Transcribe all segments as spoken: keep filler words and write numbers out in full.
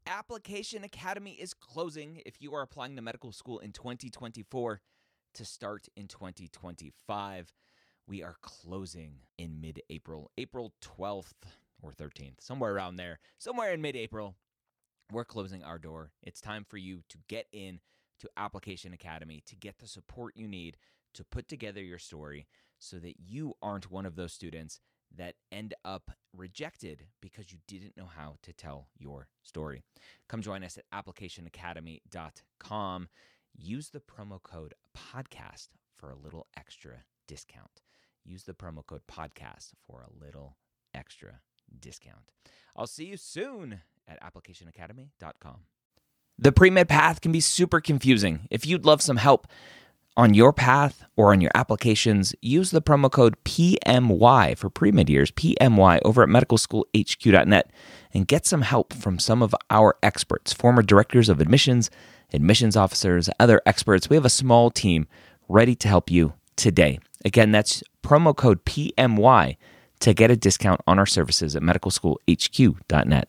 Application Academy is closing if you are applying to medical school in twenty twenty-four to start in twenty twenty-five. We are closing in mid-April, April twelfth or thirteenth, somewhere around there, somewhere in mid-April. We're closing our door. It's time for you to get in to Application Academy to get the support you need to put together your story so that you aren't one of those students that end up rejected because you didn't know how to tell your story. Come join us at application academy dot com. Use the promo code podcast for a little extra discount. Use the promo code podcast for a little extra discount. I'll see you soon at application academy dot com. The pre-med path can be super confusing. If you'd love some help on your path or on your applications, use the promo code P M Y for pre-med years, P M Y, over at medical school h q dot net and get some help from some of our experts, former directors of admissions, admissions officers, other experts. We have a small team ready to help you today. Again, that's promo code P M Y to get a discount on our services at medical school h q dot net.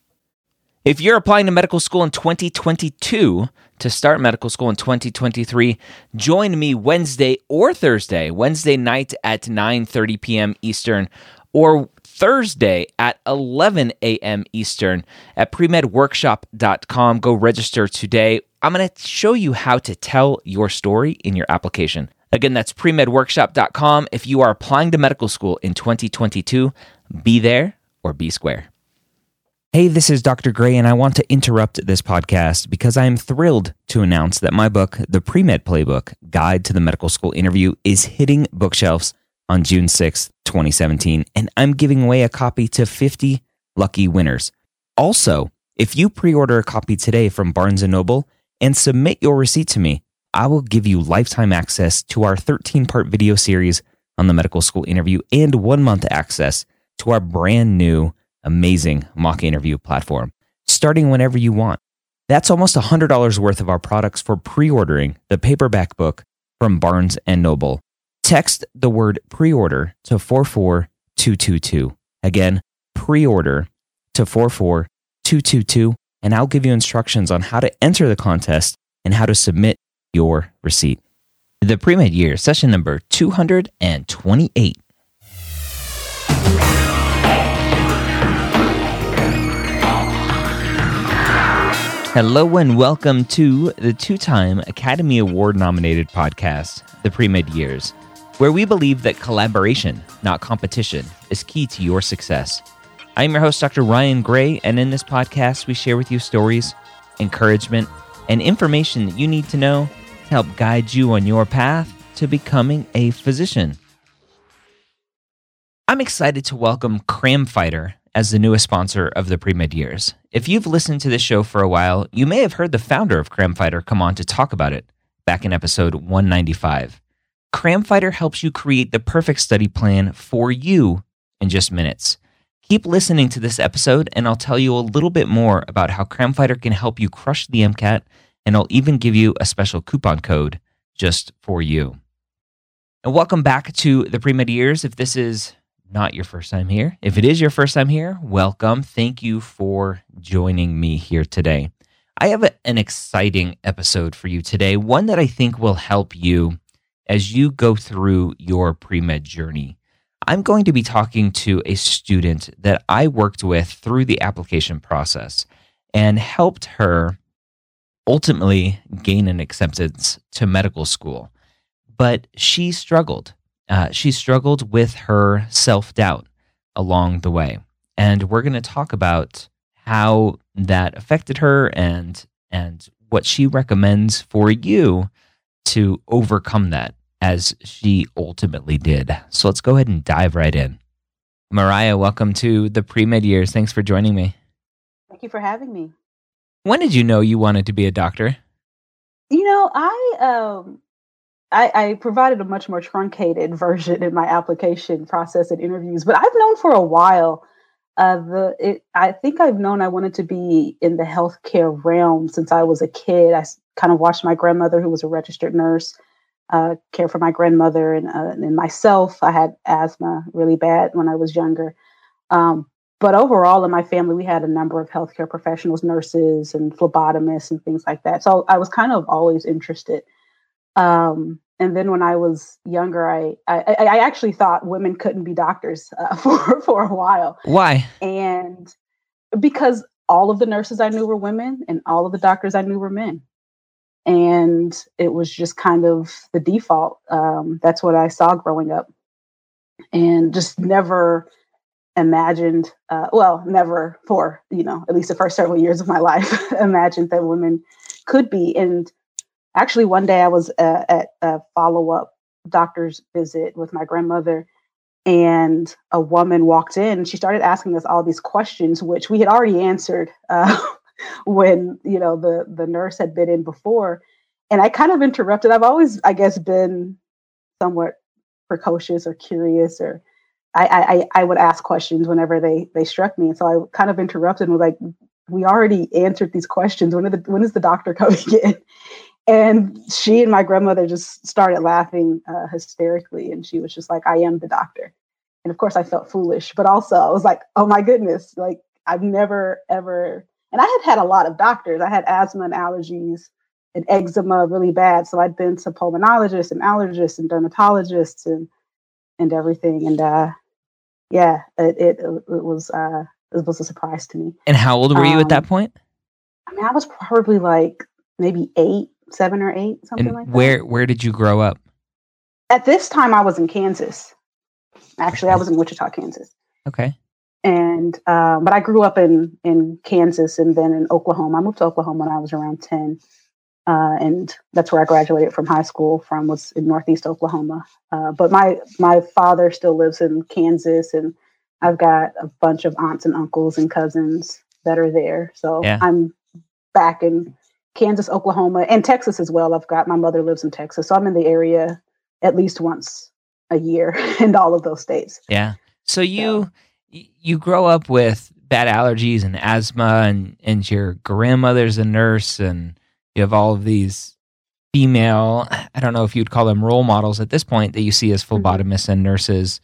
If you're applying to medical school in twenty twenty-two to start medical school in twenty twenty-three, join me Wednesday or Thursday, Wednesday night at nine thirty p.m. Eastern, or Thursday at eleven a.m. Eastern at pre med workshop dot com. Go register today. I'm going to show you how to tell your story in your application. Again, that's pre med workshop dot com. If you are applying to medical school in twenty twenty-two, be there or be square. Hey, this is Doctor Gray, and I want to interrupt this podcast because I am thrilled to announce that my book, The Pre-Med Playbook, Guide to the Medical School Interview, is hitting bookshelves on June sixth, twenty seventeen, and I'm giving away a copy to fifty lucky winners. Also, if you pre-order a copy today from Barnes and Noble and submit your receipt to me, I will give you lifetime access to our thirteen-part video series on the medical school interview and one-month access to our brand new amazing mock interview platform, starting whenever you want. That's almost one hundred dollars worth of our products for pre-ordering the paperback book from Barnes and Noble. Text the word pre-order to four four two two two. Again, pre-order to four four two two two, and I'll give you instructions on how to enter the contest and how to submit your receipt. The Pre-Med Year, session number two hundred twenty-eight. Hello and welcome to the two-time Academy Award-nominated podcast, The Pre-Med Years, where we believe that collaboration, not competition, is key to your success. I'm your host, Doctor Ryan Gray, and in this podcast, we share with you stories, encouragement, and information that you need to know to help guide you on your path to becoming a physician. I'm excited to welcome CramFighter as the newest sponsor of the Pre-Med Years. If you've listened to this show for a while, you may have heard the founder of CramFighter come on to talk about it back in episode one ninety-five. CramFighter helps you create the perfect study plan for you in just minutes. Keep listening to this episode, and I'll tell you a little bit more about how CramFighter can help you crush the MCAT, and I'll even give you a special coupon code just for you. And welcome back to the Pre-Med Years. If this is not your first time here, if it is your first time here, welcome. Thank you for joining me here today. I have a, an exciting episode for you today, one that I think will help you as you go through your pre-med journey. I'm going to be talking to a student that I worked with through the application process and helped her ultimately gain an acceptance to medical school. But she struggled. Uh, she struggled with her self-doubt along the way. And we're going to talk about how that affected her and, and what she recommends for you to overcome that as she ultimately did. So let's go ahead and dive right in. Mariah, welcome to the Pre-Med Years. Thanks for joining me. Thank you for having me. When did you know you wanted to be a doctor? You know, I um, I, I provided a much more truncated version in my application process and interviews, but I've known for a while. Uh, the it, I think I've known I wanted to be in the healthcare realm since I was a kid. I kind of watched my grandmother, who was a registered nurse, uh, care for my grandmother and, uh, and myself. I had asthma really bad when I was younger. Um, but overall in my family, we had a number of healthcare professionals, nurses and phlebotomists and things like that. So I was kind of always interested. Um, and then when I was younger, I, I, I actually thought women couldn't be doctors uh, for, for a while. Why? And because all of the nurses I knew were women and all of the doctors I knew were men. And it was just kind of the default. Um, that's what I saw growing up, and just never imagined, uh, well, never for, you know, at least the first several years of my life, imagined that women could be. And actually one day I was uh, at a follow-up doctor's visit with my grandmother, and a woman walked in. She started asking us all these questions, which we had already answered uh, when, you know, the, the nurse had been in before. And I kind of interrupted. I've always, I guess, been somewhat precocious or curious, or I, I, I would ask questions whenever they, they struck me. And so I kind of interrupted and was like, we already answered these questions. When, are the, when is the doctor coming in? And she and my grandmother just started laughing uh, hysterically. And she was just like, I am the doctor. And of course I felt foolish, but also I was like, oh my goodness, like I've never, ever, and I had had a lot of doctors. I had asthma and allergies and eczema really bad. So I'd been to pulmonologists and allergists and dermatologists and, and everything. And uh, yeah, it, it, it was, uh, it was a surprise to me. And how old were you um, at that point? I mean, I was probably like maybe eight, seven or eight, something and like that. Where, where did you grow up? At this time I was in Kansas. Actually, I was in Wichita, Kansas. Okay. And, um, but I grew up in, in Kansas and then in Oklahoma. I moved to Oklahoma when I was around ten. Uh, and that's where I graduated from high school from, was in Northeast Oklahoma. Uh, but my, my father still lives in Kansas, and I've got a bunch of aunts and uncles and cousins that are there. So yeah. I'm back in Kansas, Oklahoma, and Texas as well. I've got, my mother lives in Texas. So I'm in the area at least once a year in all of those states. Yeah. So you, so. you grow up with bad allergies and asthma, and, and your grandmother's a nurse, and you have all of these female, I don't know if you'd call them role models at this point, that you see as phlebotomists mm-hmm. and nurses.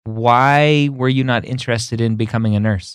Why were you not interested in becoming a nurse?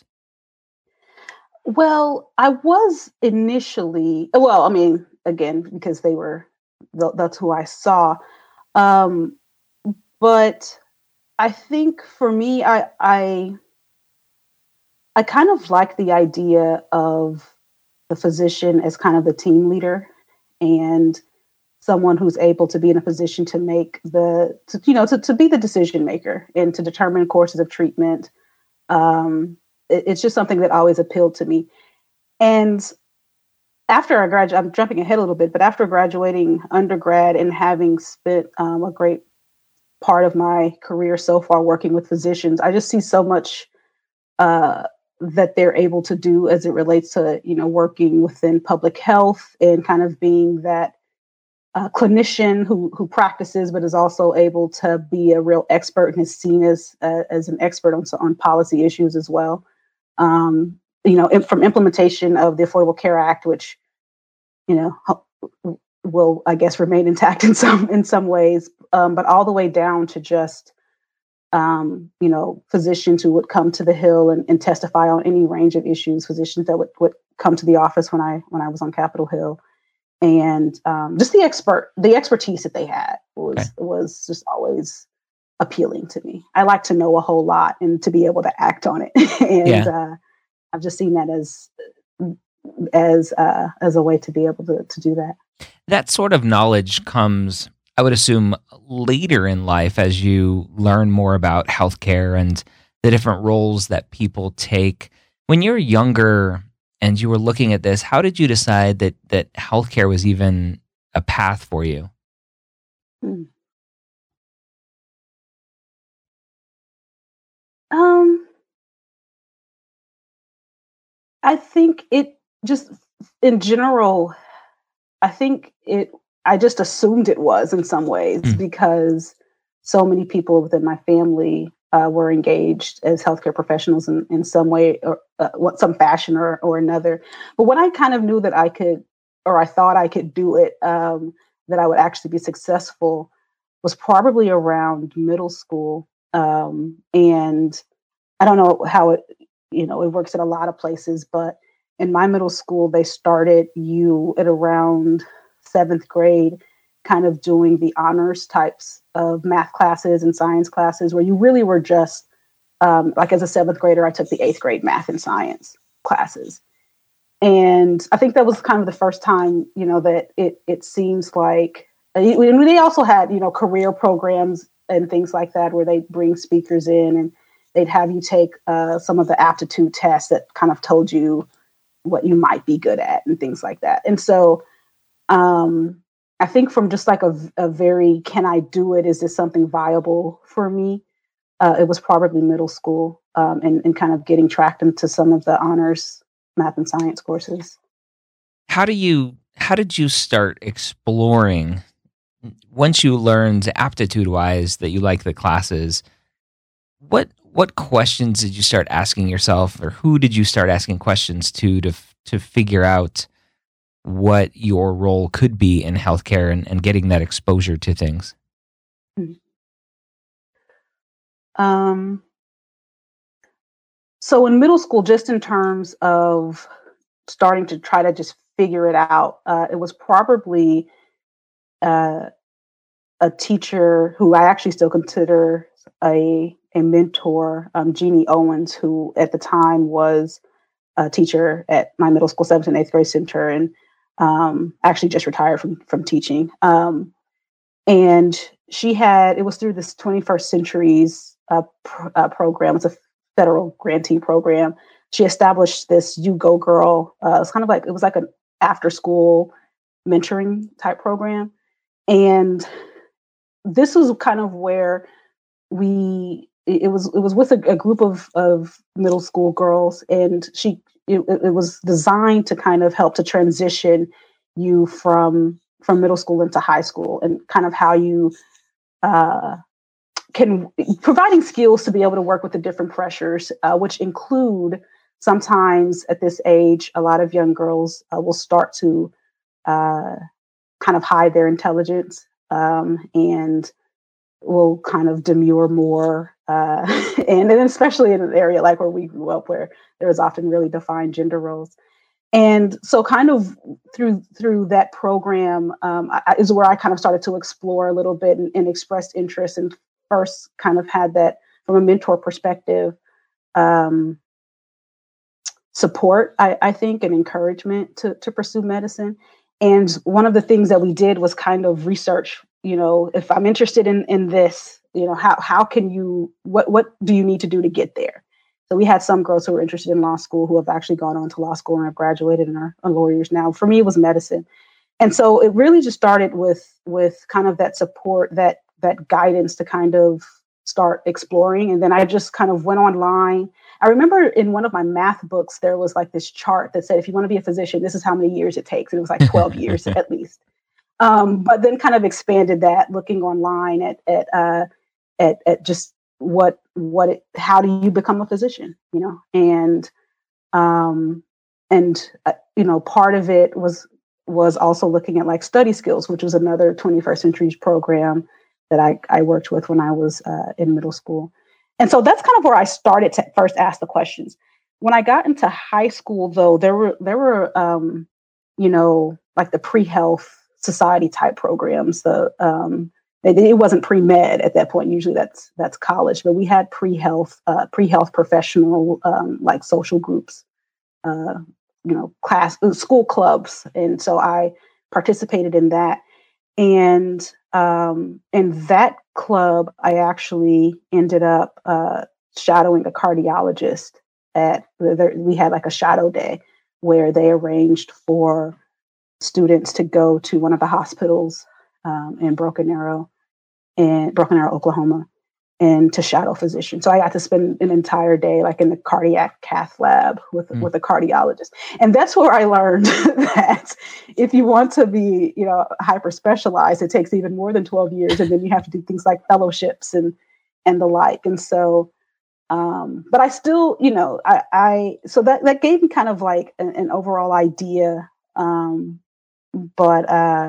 Well, I was initially, well, I mean, again, because they were, that's who I saw. Um, but I think for me, I, I, I kind of like the idea of the physician as kind of the team leader and someone who's able to be in a position to make the, to, you know, to, to be the decision maker and to determine courses of treatment. Um, it, it's just something that always appealed to me. And after I graduated, I'm jumping ahead a little bit, but after graduating undergrad and having spent um, a great part of my career so far working with physicians, I just see so much uh, that they're able to do as it relates to, you know, working within public health and kind of being that uh, clinician who who practices, but is also able to be a real expert and is seen as uh, as an expert on on policy issues as well. Um, you know, from implementation of the Affordable Care Act, which, you know, will, I guess, remain intact in some in some ways, um, but all the way down to just Um, you know, physicians who would come to the Hill and, and testify on any range of issues, physicians that would, would come to the office when I when I was on Capitol Hill, and um, just the expert, the expertise that they had was okay. was just always appealing to me. I like to know a whole lot and to be able to act on it, and yeah. uh, I've just seen that as as uh, as a way to be able to to do that. That sort of knowledge comes, I would assume, later in life as you learn more about healthcare and the different roles that people take. When you're younger and you were looking at this, how did you decide that that healthcare was even a path for you? Hmm. Um, I think it just, in general, I think it, I just assumed it was in some ways mm. because so many people within my family uh, were engaged as healthcare professionals in, in some way or uh, what some fashion or, or another. But when I kind of knew that I could, or I thought I could do it, um, that I would actually be successful, was probably around middle school. Um, and I don't know how it you know, it works at a lot of places, but in my middle school, they started you at around seventh grade, kind of doing the honors types of math classes and science classes where you really were just, um, like as a seventh grader, I took the eighth grade math and science classes. And I think that was kind of the first time, you know, that it it seems like, and they also had, you know, career programs and things like that where they bring speakers in and they'd have you take uh, some of the aptitude tests that kind of told you what you might be good at and things like that. And so um, I think from just like a, a very, can I do it? Is this something viable for me? Uh, it was probably middle school um, and, and kind of getting tracked into some of the honors math and science courses. How do you, how did you start exploring once you learned aptitude wise that you like the classes? What, what questions did you start asking yourself, or who did you start asking questions to, to, to figure out what your role could be in healthcare and, and getting that exposure to things? Um, so in middle school, just in terms of starting to try to just figure it out, uh, it was probably uh, a teacher who I actually still consider a a mentor, um, Jeannie Owens, who at the time was a teacher at my middle school seventh and eighth grade center, and um, actually just retired from from teaching. Um, and she had, it was through this twenty-first Centuries uh, pr- uh, program. It's a federal grantee program. She established this You Go Girl. Uh, it's kind of like, it was like an after school mentoring type program. And this was kind of where we, it was, it was with a, a group of, of middle school girls, and she, it, it was designed to kind of help to transition you from, from middle school into high school, and kind of how you uh, can, providing skills to be able to work with the different pressures, uh, which include sometimes at this age, a lot of young girls uh, will start to uh, kind of hide their intelligence um, and will kind of demure more. Uh, and, and especially in an area like where we grew up, where there was often really defined gender roles. And so kind of through through that program um, I, is where I kind of started to explore a little bit and, and expressed interest, and first kind of had that from a mentor perspective, um, support, I, I think, and encouragement to, to pursue medicine. And one of the things that we did was kind of research, you know, if I'm interested in, in this, you know, how, how can you, what, what do you need to do to get there? So we had some girls who were interested in law school who have actually gone on to law school and have graduated and are, are lawyers now. For me, it was medicine. And so it really just started with, with kind of that support, that, that guidance to kind of start exploring. And then I just kind of went online. I remember in one of my math books, there was like this chart that said, if you want to be a physician, this is how many years it takes. And it was like twelve years at least. Um, but then kind of expanded that, looking online at, at, uh, at, at just what, what, it, how do you become a physician, you know? And, um, and, uh, you know, part of it was, was also looking at like study skills, which was another twenty-first Centuries program that I, I worked with when I was uh, in middle school. And so that's kind of where I started to first ask the questions. When I got into high school, though, there were, there were, um, you know, like the pre-health society type programs. The um, it, it wasn't pre-med at that point. Usually that's, that's college, but we had pre-health, uh, pre-health professional, um, like social groups, uh, you know, class, school clubs. And so I participated in that. And um, in that club, I actually ended up uh, shadowing a cardiologist at, the, we had like a shadow day where they arranged for students to go to one of the hospitals um, in Broken Arrow, in Broken Arrow, Oklahoma, and to shadow physicians. So I got to spend an entire day like in the cardiac cath lab with, mm. with a cardiologist. And that's where I learned that if you want to be, you know, hyper specialized, it takes even more than twelve years. And then you have to do things like fellowships and, and the like. And so, um, but I still, you know, I, I, so that, that gave me kind of like an, an overall idea. Um, but, uh,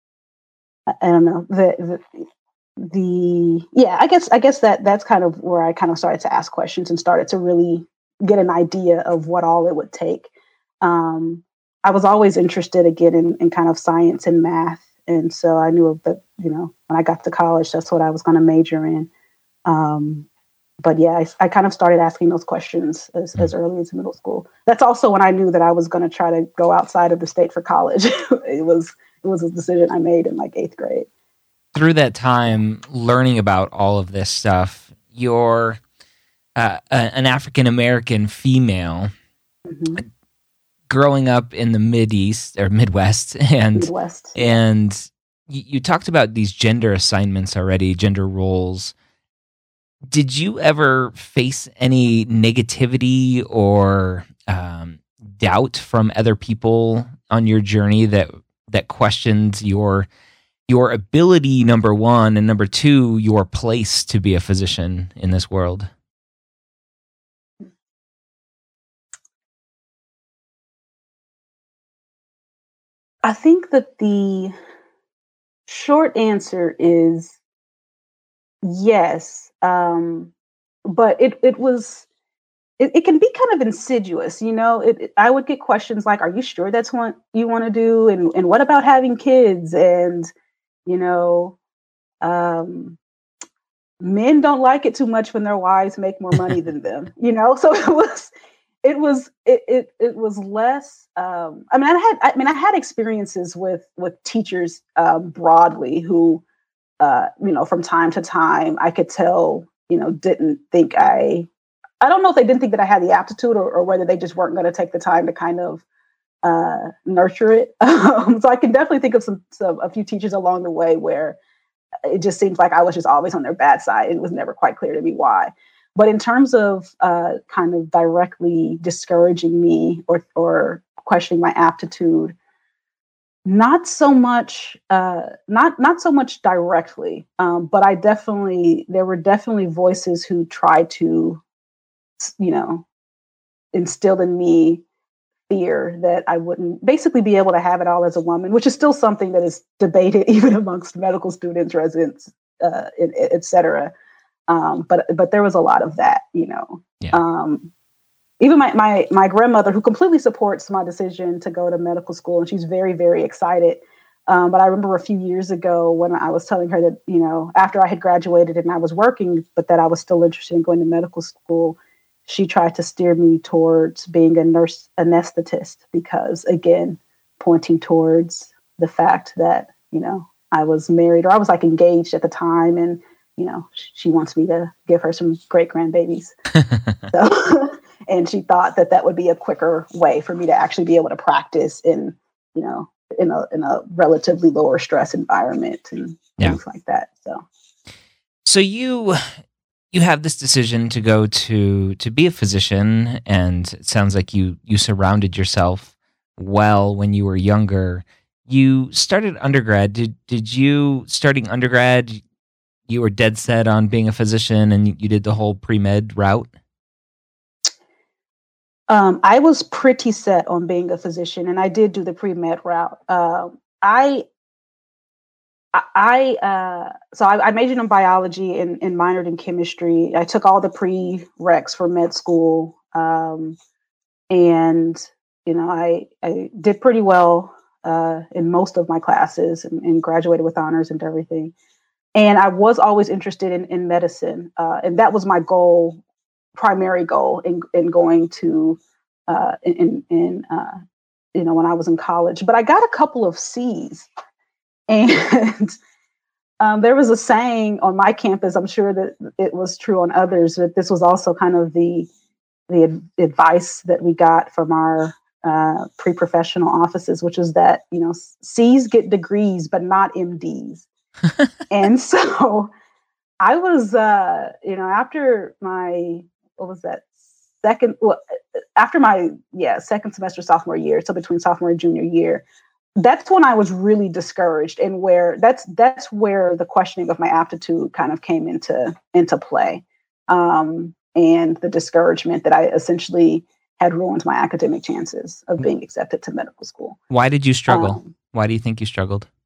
I, I don't know, the, the the yeah i guess i guess that that's kind of where I kind of started to ask questions and started to really get an idea of what all it would take. Um, I was always interested again in, in kind of science and math. And so I knew that, you know, when I got to college, that's what I was going to major in. Um, but yeah, I, I kind of started asking those questions as, mm-hmm. as early as middle school. That's also when I knew that I was going to try to go outside of the state for college. it was it was a decision I made in like eighth grade. Through that time, learning about all of this stuff, you're uh, a, an African-American female mm-hmm. growing up in the Mid-East or Midwest. And, Midwest. And you, you talked about these gender assignments already, gender roles. Did you ever face any negativity or um, doubt from other people on your journey that that questioned your your ability, number one, and number two, your place to be a physician in this world? I think that the short answer is yes. Um, but it, it was, it, it can be kind of insidious, you know, it, it, I would get questions like, are you sure that's what you want to do? And, and what about having kids? And, you know, um, men don't like it too much when their wives make more money than them, you know? So it was, it was, it, it, it was less, um, I mean, I had, I mean, I had experiences with, with teachers, um, broadly who, uh, you know, from time to time, I could tell, you know, didn't think I, I don't know if they didn't think that I had the aptitude or, or whether they just weren't going to take the time to kind of uh, nurture it. Um, so I can definitely think of some, some, a few teachers along the way where it just seems like I was just always on their bad side. It was never quite clear to me why. But in terms of uh, kind of directly discouraging me or, or questioning my aptitude, not so much, uh, not not so much directly, um, but I definitely, there were definitely voices who tried to, you know, instill in me fear that I wouldn't basically be able to have it all as a woman, which is still something that is debated even amongst medical students, residents, uh, et, et cetera. Um, but but there was a lot of that, you know. Yeah. Um, even my, my my grandmother, who completely supports my decision to go to medical school, and she's very, very excited. Um, but I remember a few years ago when I was telling her that, you know, after I had graduated and I was working, but that I was still interested in going to medical school, she tried to steer me towards being a nurse anesthetist because, again, pointing towards the fact that, you know, I was married or I was like engaged at the time, and, you know, she wants me to give her some great grandbabies. So, and she thought that that would be a quicker way for me to actually be able to practice in, you know, in a in a relatively lower stress environment and yeah. things like that. So, so you you have this decision to go to to be a physician, and it sounds like you you surrounded yourself well when you were younger. You started undergrad. Did did you starting undergrad? You were dead set on being a physician, and you, you did the whole pre-med route? Um, I was pretty set on being a physician, and I did do the pre-med route. Uh, I, I, uh, so I, I majored in biology and, and minored in chemistry. I took all the pre-recs for med school, um, and you know, I I did pretty well uh, in most of my classes, and, and graduated with honors and everything. And I was always interested in in medicine, uh, and that was my goal. Primary goal in, in going to uh, in, in uh, you know, when I was in college. But I got a couple of C's, and um, there was a saying on my campus, I'm sure that it was true on others, that this was also kind of the the ad- advice that we got from our uh, pre-professional offices, which is that, you know, C's get degrees, but not M Ds. And so I was, uh, you know, after my what was that second well, after my yeah second semester sophomore year, so between sophomore and junior year, that's when I was really discouraged, and where that's that's where the questioning of my aptitude kind of came into into play, um, and the discouragement that I essentially had ruined my academic chances of being accepted to medical school. Why did you struggle? Um, Why do you think you struggled?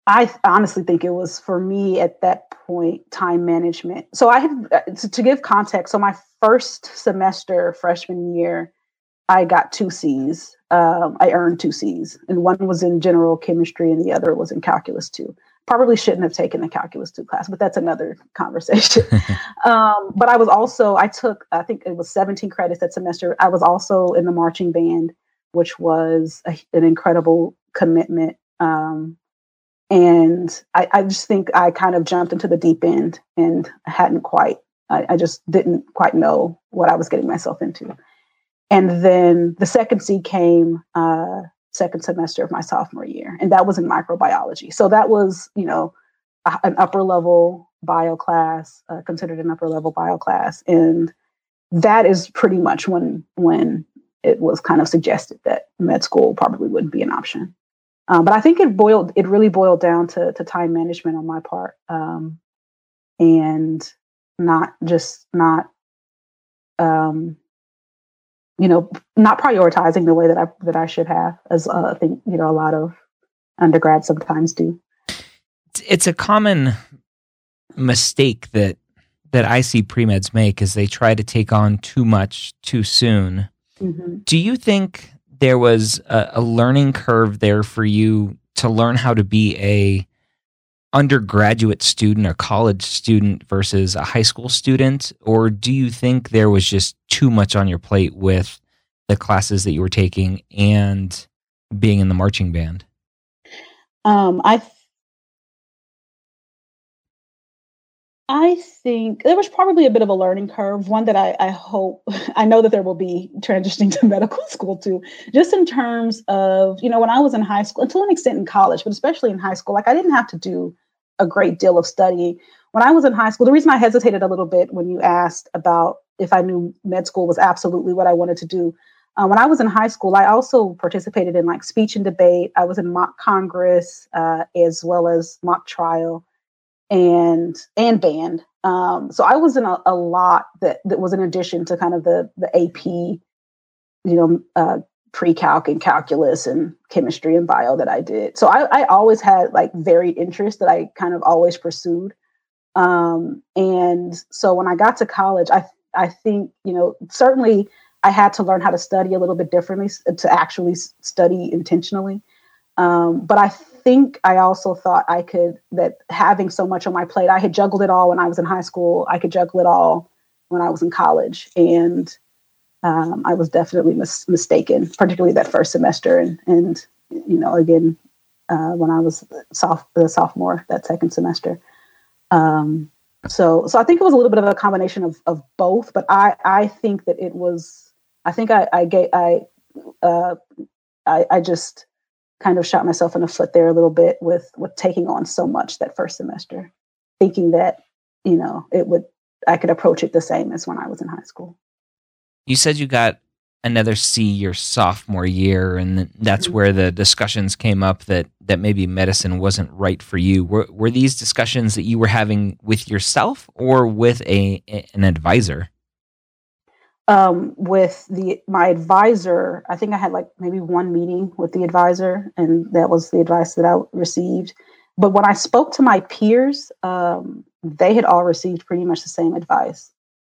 I honestly think it was for me at that point, time management. So I had, to, to give context, so my first semester freshman year, I got two C's. Um, I earned two C's, and one was in general chemistry and the other was in calculus two. Probably shouldn't have taken the calculus two class, but that's another conversation. um, but I was also, I took, I think it was seventeen credits that semester. I was also in the marching band, which was a, an incredible commitment. Um, and I, I just think I kind of jumped into the deep end and hadn't quite, I, I just didn't quite know what I was getting myself into. And then the second C came uh, second semester of my sophomore year, and that was in microbiology. So that was, you know, a, an upper level bio class, uh, considered an upper level bio class. And that is pretty much when when it was kind of suggested that med school probably wouldn't be an option. Um, but I think it boiled, it really boiled down to, to time management on my part, um, and not just not, um, you know, not prioritizing the way that I that I should have, as uh, I think you know a lot of undergrads sometimes do. It's a common mistake that that I see pre-meds make is they try to take on too much too soon. Mm-hmm. Do you think there was a, a learning curve there for you to learn how to be a undergraduate student or college student versus a high school student? Or do you think there was just too much on your plate with the classes that you were taking and being in the marching band? Um, I th- I think there was probably a bit of a learning curve, one that I, I hope, I know that there will be transitioning to medical school too, just in terms of, you know, when I was in high school, and to an extent in college, but especially in high school, like I didn't have to do a great deal of studying. When I was in high school, the reason I hesitated a little bit when you asked about if I knew med school was absolutely what I wanted to do. Uh, when I was in high school, I also participated in like speech and debate. I was in mock Congress, uh, as well as mock trial. and and band. Um, so I was in a, a lot that, that was in addition to kind of the the A P, you know, uh, pre-calc and calculus and chemistry and bio that I did. So I, I always had like varied interests that I kind of always pursued. Um, and so when I got to college, I I think, you know, certainly I had to learn how to study a little bit differently to actually study intentionally. Um, but I think I also thought I could, that having so much on my plate, I had juggled it all when I was in high school. I could juggle it all when I was in college. And um, I was definitely mis- mistaken, particularly that first semester. And, and you know, again, uh, when I was soph- the sophomore, that second semester. Um, so so I think it was a little bit of a combination of, of both. But I, I think that it was, I think I, I, gave, I, uh, I, I just... kind of shot myself in the foot there a little bit with, with taking on so much that first semester, thinking that, you know, it would, I could approach it the same as when I was in high school. You said you got another C your sophomore year, and that's mm-hmm. where the discussions came up that, that maybe medicine wasn't right for you. Were, were these discussions that you were having with yourself or with a, an advisor? Um, with the my advisor, I think I had like maybe one meeting with the advisor, and that was the advice that I received. But when I spoke to my peers, um, they had all received pretty much the same advice.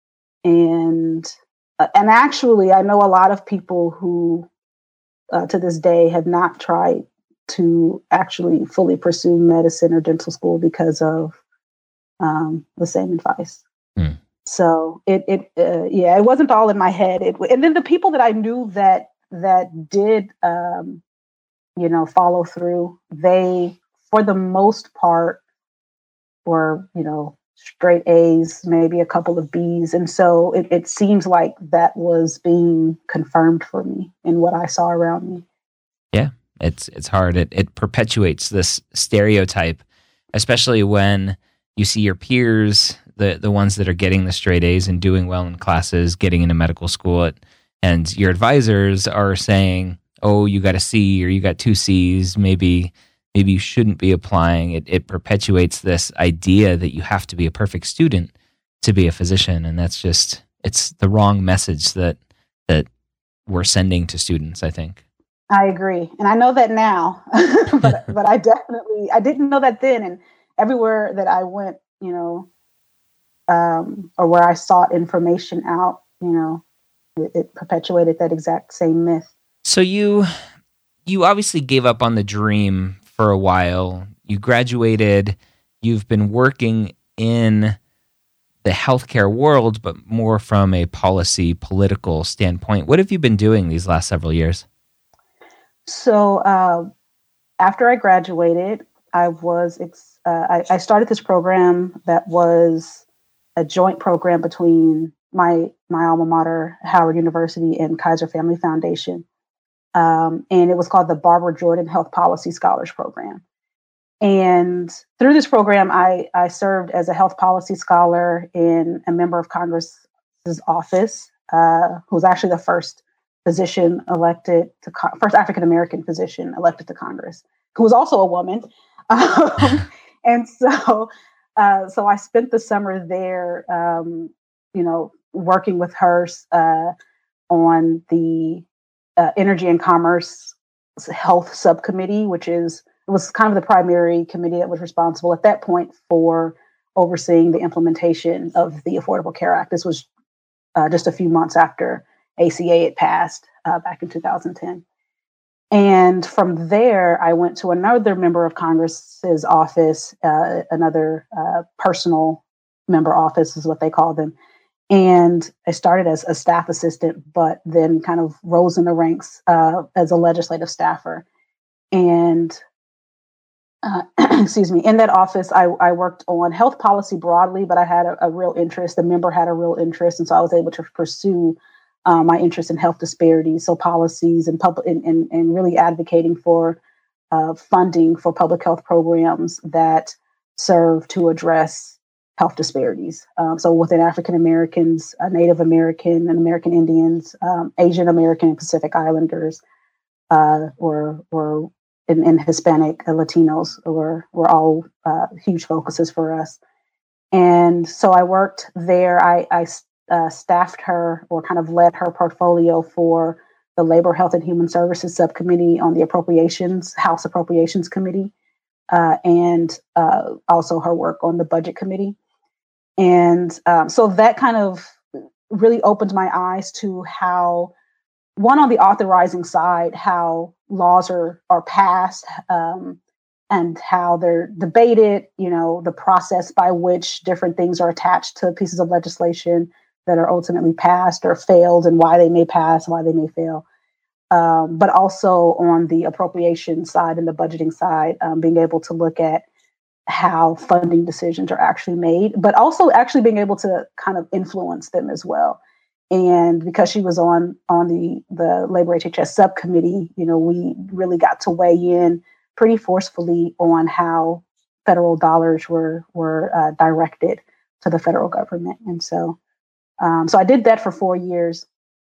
And uh, and actually, I know a lot of people who, uh, to this day, have not tried to actually fully pursue medicine or dental school because of um, the same advice. Hmm. So it, it, uh, yeah, it wasn't all in my head. It, and then the people that I knew that, that did, um, you know, follow through, they, for the most part, were, you know, straight A's, maybe a couple of B's. And so it, it seems like that was being confirmed for me in what I saw around me. Yeah, it's, it's hard. It, it perpetuates this stereotype, especially when you see your peers, the the ones that are getting the straight A's and doing well in classes, getting into medical school, and your advisors are saying, oh, you got a C or you got two C's, maybe maybe you shouldn't be applying. It, it perpetuates this idea that you have to be a perfect student to be a physician, and that's just, it's the wrong message that that we're sending to students, I think. I agree. And I know that now, but but I definitely I didn't know that then. And everywhere that I went, you know, um, or where I sought information out, you know, it, it perpetuated that exact same myth. So you you obviously gave up on the dream for a while. You graduated, you've been working in the healthcare world, but more from a policy, political standpoint. What have you been doing these last several years? So uh, after I graduated, I was ex- uh, I, I started this program that was a joint program between my my alma mater, Howard University, and Kaiser Family Foundation, um, and it was called the Barbara Jordan Health Policy Scholars Program. And through this program, I, I served as a health policy scholar in a member of Congress's office, uh, who was actually the first physician elected to co- first African American physician elected to Congress, who was also a woman. Um, and so, uh, so I spent the summer there, um, you know, working with her uh, on the uh, Energy and Commerce Health Subcommittee, which is it was kind of the primary committee that was responsible at that point for overseeing the implementation of the Affordable Care Act. This was uh, just a few months after A C A had passed uh, back in two thousand ten. And from there, I went to another member of Congress's office, uh, another uh, personal member office is what they call them. And I started as a staff assistant, but then kind of rose in the ranks uh, as a legislative staffer. And Uh, excuse me, in that office, I, I worked on health policy broadly, but I had a, a real interest. The member had a real interest. And so I was able to pursue uh, my interest in health disparities, so policies and public and, and, and really advocating for uh, funding for public health programs that serve to address health disparities. Um, so within African Americans, uh, Native American and American Indians, um, Asian American and Pacific Islanders, uh, or or And, and Hispanic uh, Latinos were were all uh, huge focuses for us. And so I worked there. I, I uh, staffed her or kind of led her portfolio for the Labor, Health, and Human Services Subcommittee on the Appropriations, House Appropriations Committee, uh, and uh, also her work on the Budget Committee. And um, so that kind of really opened my eyes to how, one, on the authorizing side, how laws are are passed um, and how they're debated, you know, the process by which different things are attached to pieces of legislation that are ultimately passed or failed, and why they may pass, why they may fail. Um, but also on the appropriation side and the budgeting side, um, being able to look at how funding decisions are actually made, but also actually being able to kind of influence them as well. And because she was on on the, the Labor H H S subcommittee, you know, we really got to weigh in pretty forcefully on how federal dollars were were uh, directed to the federal government. And so, um, so I did that for four years,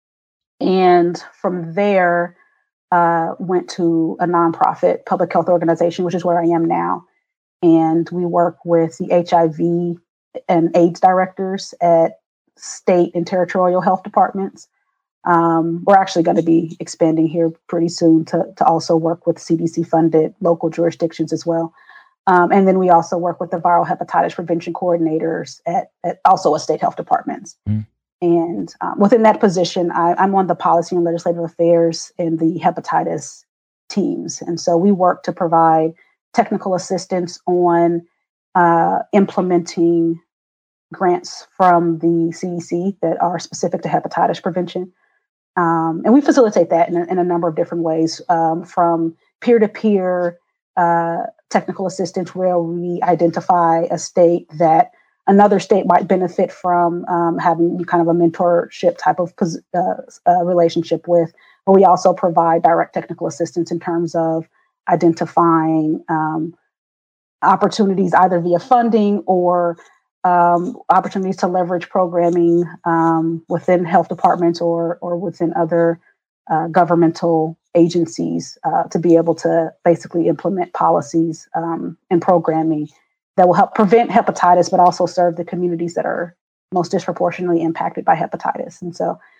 and from there, uh, went to a nonprofit public health organization, which is where I am now. And we work with the H I V and AIDS directors at state and territorial health departments. Um, we're actually going to be expanding here pretty soon to, to also work with C D C-funded local jurisdictions as well. Um, and then we also work with the viral hepatitis prevention coordinators at, at also at state health departments. Mm. And um, within that position, I, I'm on the policy and legislative affairs in the hepatitis teams. And so we work to provide technical assistance on uh, implementing grants from the C D C that are specific to hepatitis prevention. Um, and we facilitate that in a, in a number of different ways, um, from peer-to-peer uh, technical assistance, where we identify a state that another state might benefit from um, having kind of a mentorship type of uh, uh, relationship with. But we also provide direct technical assistance in terms of identifying um, opportunities either via funding or Um, opportunities to leverage programming um, within health departments or or within other uh, governmental agencies uh, to be able to basically implement policies um, and programming that will help prevent hepatitis, but also serve the communities that are most disproportionately impacted by hepatitis. And so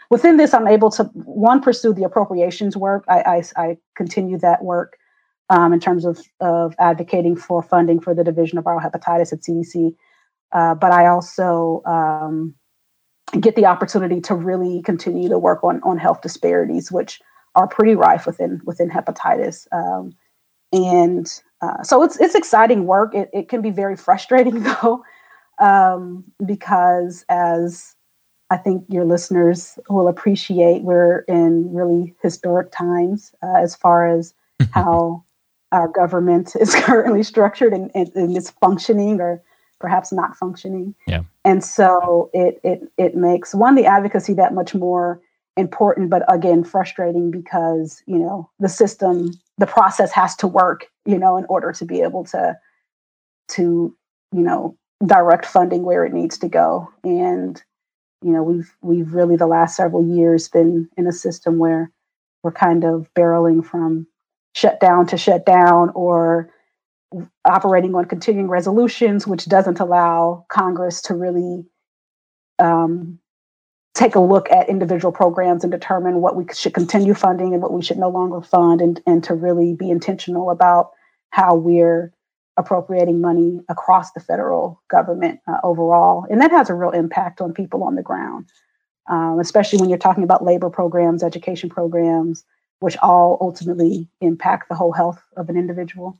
within this, I'm able to, one, pursue the appropriations work. I, I, I continue that work um, in terms of, of advocating for funding for the Division of Viral Hepatitis at C D C. Uh, but I also um, get the opportunity to really continue to work on, on health disparities, which are pretty rife within within hepatitis. Um, and uh, so it's it's exciting work. It, it can be very frustrating, though, um, because as I think your listeners will appreciate, we're in really historic times uh, as far as how our government is currently structured and, and, and is functioning or perhaps not functioning. Yeah. And so it it it makes, one, the advocacy that much more important, but again, frustrating because, you know, the system, the process has to work, you know, in order to be able to, to, you know, direct funding where it needs to go. And, you know, we've, we've really the last several years been in a system where we're kind of barreling from shutdown to shutdown, or operating on continuing resolutions, which doesn't allow Congress to really um, take a look at individual programs and determine what we should continue funding and what we should no longer fund, and, and to really be intentional about how we're appropriating money across the federal government uh, overall. And that has a real impact on people on the ground, um, especially when you're talking about labor programs, education programs, which all ultimately impact the whole health of an individual.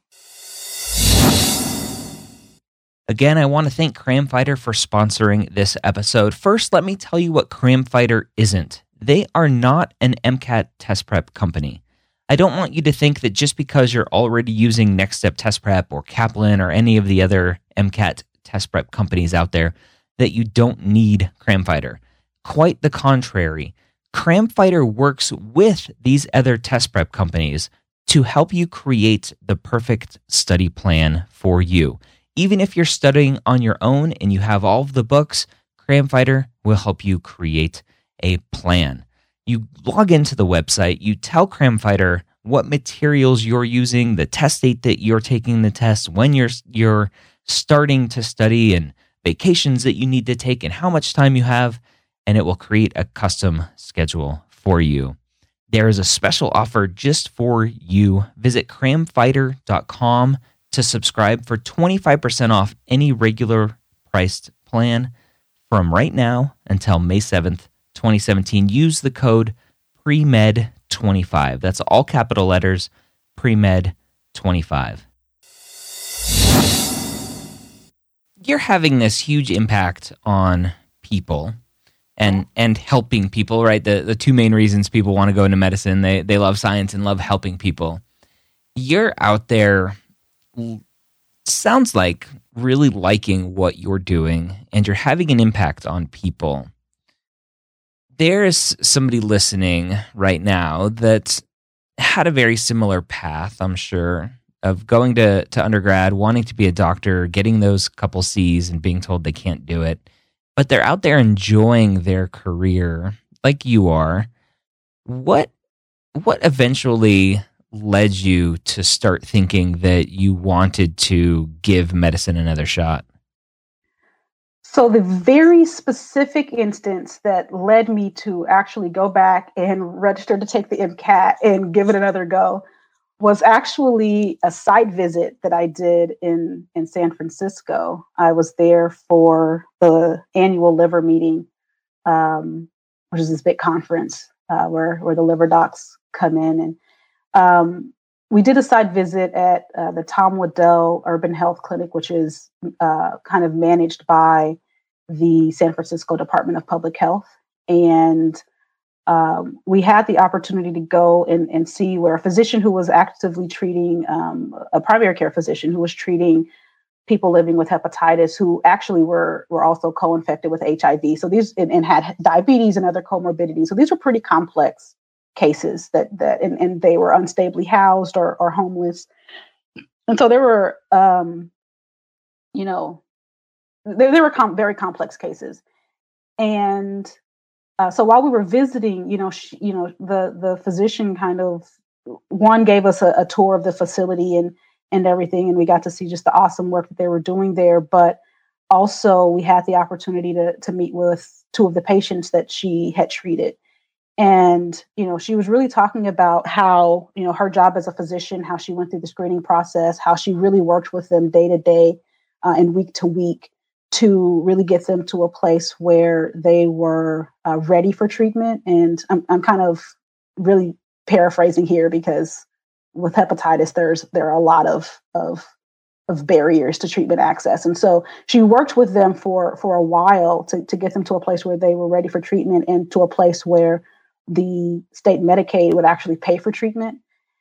Again, I want to thank CramFighter for sponsoring this episode. First, let me tell you what CramFighter isn't. They are not an MCAT test prep company. I don't want you to think that just because you're already using Next Step Test Prep or Kaplan or any of the other MCAT test prep companies out there that you don't need CramFighter. Quite the contrary. CramFighter works with these other test prep companies to help you create the perfect study plan for you. Even if you're studying on your own and you have all of the books, CramFighter will help you create a plan. You log into the website, you tell CramFighter what materials you're using, the test date that you're taking the test, when you're you're starting to study, and vacations that you need to take, and how much time you have, and it will create a custom schedule for you. There is a special offer just for you. Visit cram fighter dot com to subscribe for twenty-five percent off any regular priced plan from right now until May seventh, twenty seventeen. Use the code P R E M E D twenty-five. That's all capital letters, P R E M E D twenty-five. You're having this huge impact on people and and helping people, right? The the two main reasons people want to go into medicine, they they love science and love helping people. You're out there, sounds like, really liking what you're doing, and you're having an impact on people. There's somebody listening right now that had a very similar path, I'm sure, of going to, to undergrad, wanting to be a doctor, getting those couple C's and being told they can't do it. But they're out there enjoying their career like you are. What what eventually led you to start thinking that you wanted to give medicine another shot? So the very specific instance that led me to actually go back and register to take the MCAT and give it another go was actually a site visit that I did in, in San Francisco. I was there for the annual liver meeting, um, which is this big conference uh, where, where the liver docs come in. And um, we did a site visit at uh, the Tom Waddell Urban Health Clinic, which is uh, kind of managed by the San Francisco Department of Public Health. And um, we had the opportunity to go and, and see where a physician who was actively treating, um, a primary care physician who was treating people living with hepatitis who actually were were also co-infected with H I V. So these and, and had diabetes and other comorbidities. So these were pretty complex cases that that and, and they were unstably housed or or homeless. And so there were um, you know, there, there were com- very complex cases. And uh, so while we were visiting, you know, she, you know, the the physician kind of one gave us a, a tour of the facility and and everything, and we got to see just the awesome work that they were doing there. But also, we had the opportunity to to meet with two of the patients that she had treated, And, you know, she was really talking about how, you know, her job as a physician, how she went through the screening process, how she really worked with them day to day uh, and week to week to really get them to a place where they were uh, ready for treatment. And I'm, I'm kind of really paraphrasing here because with hepatitis, there's there are a lot of of of barriers to treatment access. And so she worked with them for for a while to, to get them to a place where they were ready for treatment and to a place where the state Medicaid would actually pay for treatment.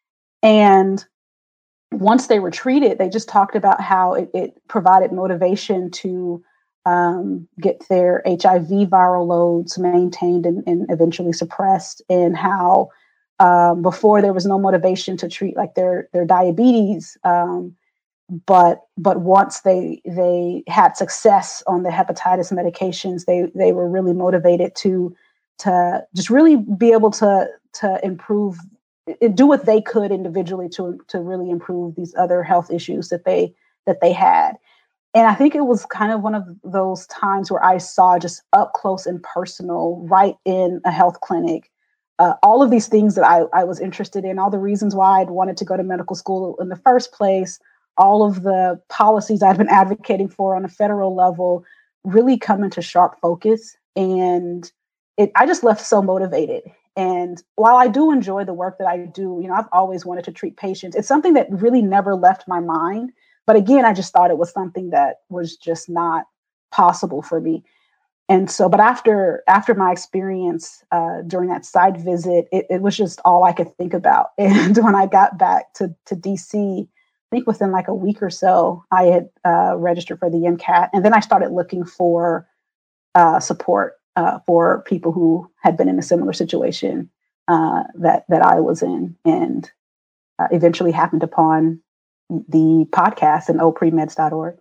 And once they were treated, they just talked about how it, it provided motivation to um, get their H I V viral loads maintained and, and eventually suppressed, and how um, before there was no motivation to treat like their their diabetes. Um, but but once they they had success on the hepatitis medications, they they were really motivated to to just really be able to to improve, do what they could individually to to really improve these other health issues that they that they had. And I think it was kind of one of those times where I saw just up close and personal, right in a health clinic, uh, all of these things that I, I was interested in, all the reasons why I'd wanted to go to medical school in the first place, all of the policies I'd been advocating for on a federal level really come into sharp focus. And it, I just left so motivated. And while I do enjoy the work that I do, you know, I've always wanted to treat patients. It's something that really never left my mind. But again, I just thought it was something that was just not possible for me. And so, but after after my experience uh, during that site visit, it, it was just all I could think about. And when I got back to, to D C, I think within like a week or so, I had uh, registered for the MCAT. And then I started looking for uh, support uh, for people who had been in a similar situation uh, that, that I was in, and uh, eventually happened upon the podcast and o pre meds dot org.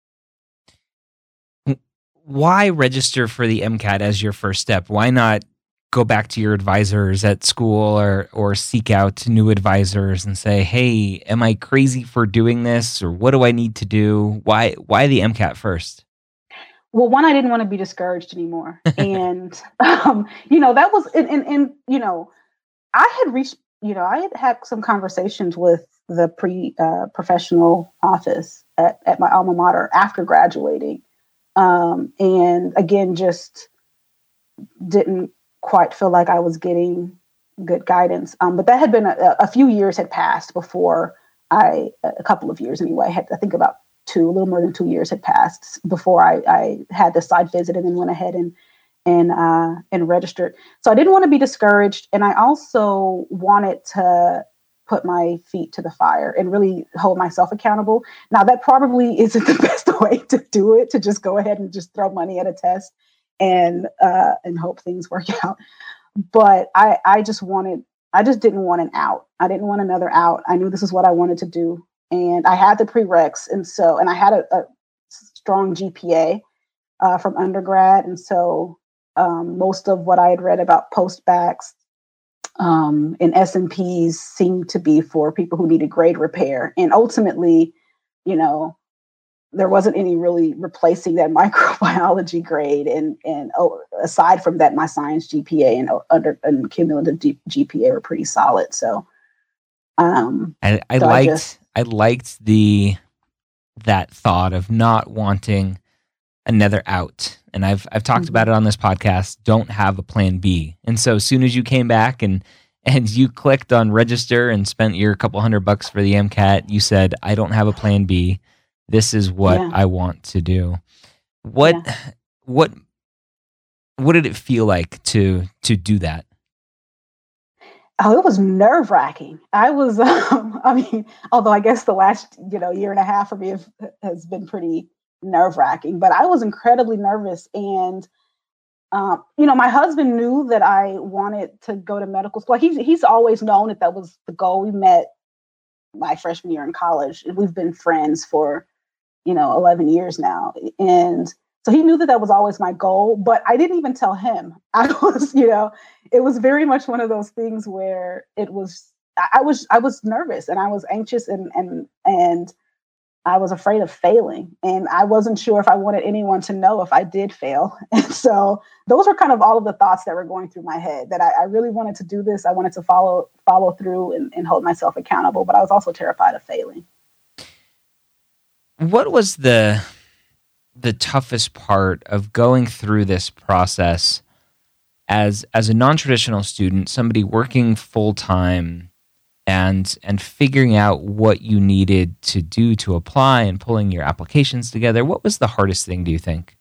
Why register for the MCAT as your first step? Why not go back to your advisors at school or or seek out new advisors and say, hey, am I crazy for doing this? Or what do I need to do? Why why the MCAT first? Well, one, I didn't want to be discouraged anymore. And, um, you know, that was, and, and, and, you know, I had reached, you know, I had had some conversations with the pre uh, professional office at, at my alma mater after graduating. Um, and again, just didn't quite feel like I was getting good guidance. Um, but that had been a, a few years had passed before I, a couple of years anyway, I had, I think about two, a little more than two years had passed before I, I had the site visit and then went ahead and, and, uh, and registered. So I didn't want to be discouraged. And I also wanted to put my feet to the fire and really hold myself accountable. Now, that probably isn't the best way to do it, to just go ahead and just throw money at a test and uh, and hope things work out. But I, I just wanted, I just didn't want an out. I didn't want another out. I knew this is what I wanted to do. And I had the prereqs. And so, and I had a, a strong G P A uh, from undergrad. And so um, most of what I had read about post-backs Um, and S and Ps seem to be for people who needed grade repair. And ultimately, you know, there wasn't any really replacing that microbiology grade. And and oh, aside from that, my science G P A and under and cumulative G- G P A were pretty solid. So, um, I, I so liked I, just, I liked the that thought of not wanting another out. And I've I've talked mm-hmm. about it on this podcast. Don't have a plan B. And so as soon as you came back and and you clicked on register and spent your couple hundred bucks for the MCAT, you said, I don't have a plan B. This is what yeah. I want to do. What yeah. what what did it feel like to to do that? Oh, it was nerve wracking. I was, um, I mean, although I guess the last, you know, year and a half for me have, has been pretty nerve wracking, but I was incredibly nervous. And, um, you know, my husband knew that I wanted to go to medical school. He's, he's always known that that was the goal. We met my freshman year in college, and we've been friends for, you know, eleven years now. And so he knew that that was always my goal, but I didn't even tell him. I was, you know, it was very much one of those things where it was, I was, I was nervous and I was anxious and, and, and I was afraid of failing, and I wasn't sure if I wanted anyone to know if I did fail. And so those were kind of all of the thoughts that were going through my head, that I, I really wanted to do this. I wanted to follow follow through and, and hold myself accountable, but I was also terrified of failing. What was the the toughest part of going through this process as as a non-traditional student, somebody working full-time, and and figuring out what you needed to do to apply and pulling your applications together? What was the hardest thing, do you think?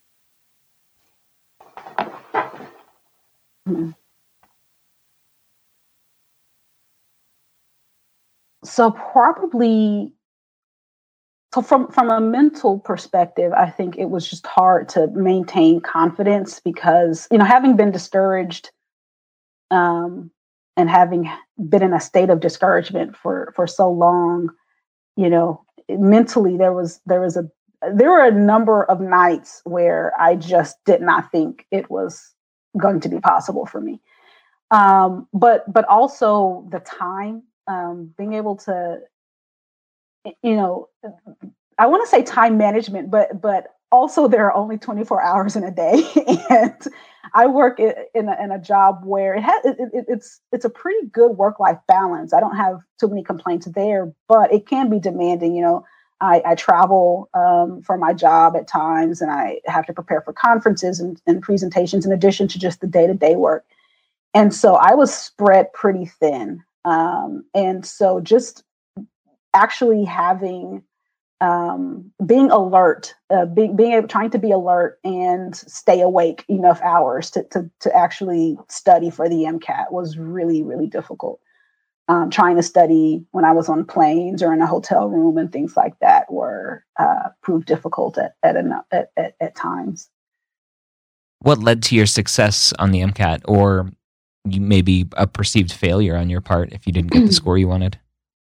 So probably, so from, from a mental perspective, I think it was just hard to maintain confidence because, you know, having been discouraged, um, and having been in a state of discouragement for, for so long, you know, mentally there was there was a there were a number of nights where I just did not think it was going to be possible for me. Um, but but also the time, um, being able to, you know, I want to say time management, but but also there are only twenty-four hours in a day, and I work in a, in a job where it has it, it, it's it's a pretty good work-life balance. I don't have too many complaints there, but it can be demanding. You know, I, I travel um, for my job at times, and I have to prepare for conferences and, and presentations in addition to just the day-to-day work. And so I was spread pretty thin. Um, and so just actually having um, being alert, uh, being, being able, trying to be alert and stay awake enough hours to, to, to actually study for the MCAT was really, really difficult. Um, trying to study when I was on planes or in a hotel room and things like that were uh, proved difficult at at, an, at at at times. What led to your success on the MCAT, or you maybe a perceived failure on your part if you didn't get the score you wanted?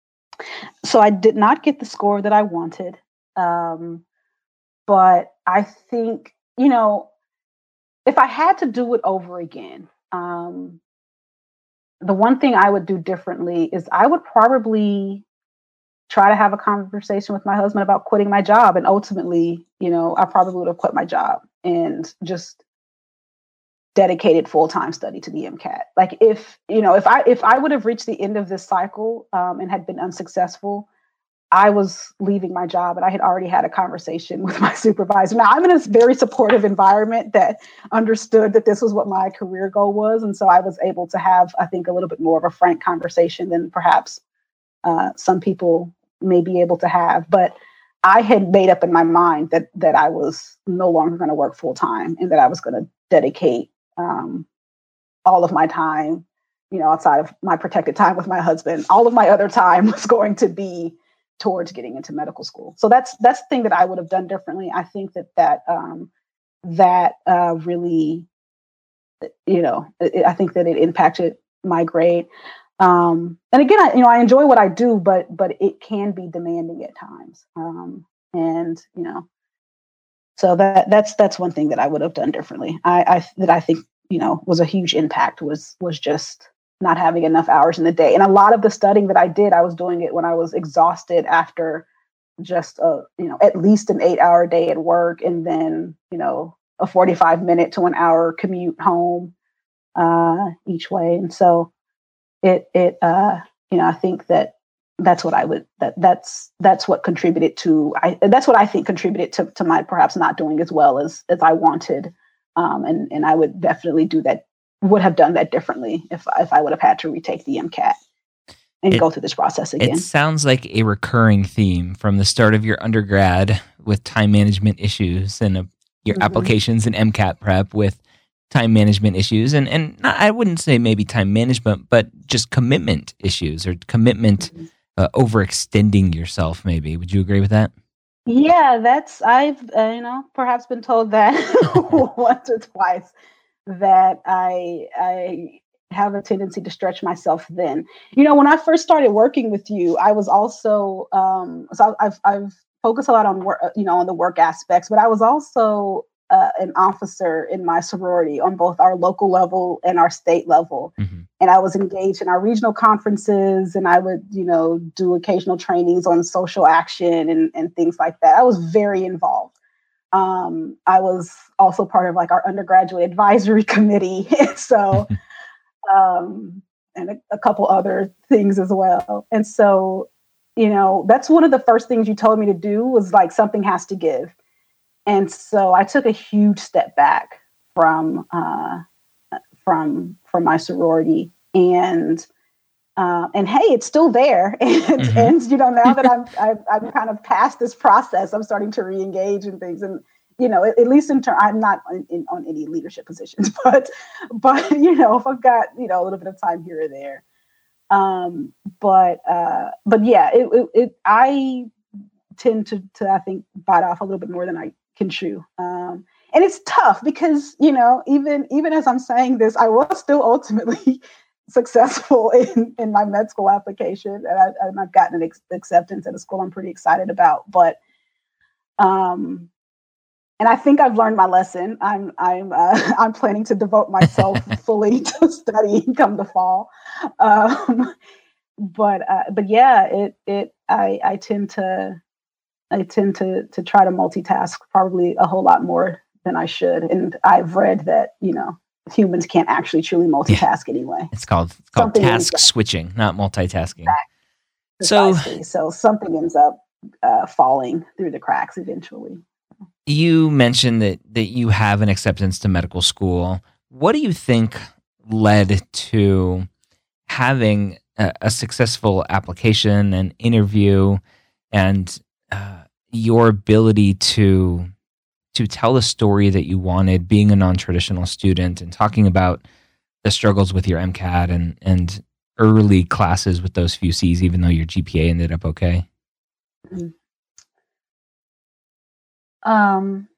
So I did not get the score that I wanted, um, but I think, you know, if I had to do it over again, um, the one thing I would do differently is I would probably try to have a conversation with my husband about quitting my job. And ultimately, you know, I probably would have quit my job and just dedicated full-time study to the MCAT. Like if, you know, if I, if I would have reached the end of this cycle um, and had been unsuccessful, I was leaving my job and I had already had a conversation with my supervisor. Now I'm in a very supportive environment that understood that this was what my career goal was. And so I was able to have, I think, a little bit more of a frank conversation than perhaps uh, some people may be able to have. But I had made up in my mind that, that I was no longer going to work full time and that I was going to dedicate um, all of my time, you know, outside of my protected time with my husband, all of my other time was going to be towards getting into medical school. So that's that's the thing that I would have done differently. I think that that um, that uh, really, you know, it, I think that it impacted my grade. Um, and again, I, you know, I enjoy what I do, but but it can be demanding at times. Um, and you know, so that that's that's one thing that I would have done differently. I, I that I think you know was a huge impact was was just not having enough hours in the day. And a lot of the studying that I did, I was doing it when I was exhausted after just a, you know, at least an eight hour day at work. And then, you know, a forty-five minute to an hour commute home uh, each way. And so it, it, uh, you know, I think that that's what I would, that that's, that's what contributed to, I, that's what I think contributed to, to my perhaps not doing as well as, as I wanted. Um, and, and I would definitely do that, would have done that differently if if I would have had to retake the MCAT and it, go through this process again. It sounds like a recurring theme from the start of your undergrad with time management issues and uh, your mm-hmm. applications and MCAT prep with time management issues. And, and not, I wouldn't say maybe time management, but just commitment issues or commitment mm-hmm. uh, overextending yourself maybe. Would you agree with that? Yeah, that's, I've, uh, you know, perhaps been told that once or twice. That I I have a tendency to stretch myself thin. You know, when I first started working with you, I was also um, so I've I've focused a lot on work, you know, on the work aspects, but I was also uh, an officer in my sorority on both our local level and our state level. Mm-hmm. And I was engaged in our regional conferences, and I would, you know, do occasional trainings on social action and, and things like that. I was very involved. Um, I was also part of like our undergraduate advisory committee. so, um, and a, a couple other things as well. And so, you know, that's one of the first things you told me to do was like, something has to give. And so I took a huge step back from, uh, from, from my sorority, and, uh, and hey, it's still there. And, mm-hmm. and, you know, now that I'm, I'm, I'm kind of past this process, I'm starting to re-engage in things. And, you know, at, at least in turn, I'm not in, in, on any leadership positions, but, but, you know, if I've got, you know, a little bit of time here or there. Um, but, uh, but yeah, it, it, it, I tend to, to, I think, bite off a little bit more than I can chew. Um, and it's tough because, you know, even, even as I'm saying this, I was still ultimately successful in, in my med school application. And, I, and I've gotten an ex- acceptance at a school I'm pretty excited about, but, um, and I think I've learned my lesson. I'm I'm uh, I'm planning to devote myself fully to studying come the fall. Um, but uh, but yeah, it it I I tend to I tend to to try to multitask probably a whole lot more than I should. And I've read that, you know, humans can't actually truly multitask yeah. anyway. It's called it's called something task switching, not multitasking. Exactly. So so something ends up uh, falling through the cracks eventually. You mentioned that that you have an acceptance to medical school. What do you think led to having a, a successful application and interview, and uh, your ability to to tell the story that you wanted, being a non-traditional student and talking about the struggles with your MCAT and and early classes with those few C's, even though your G P A ended up okay? Mm-hmm. Um,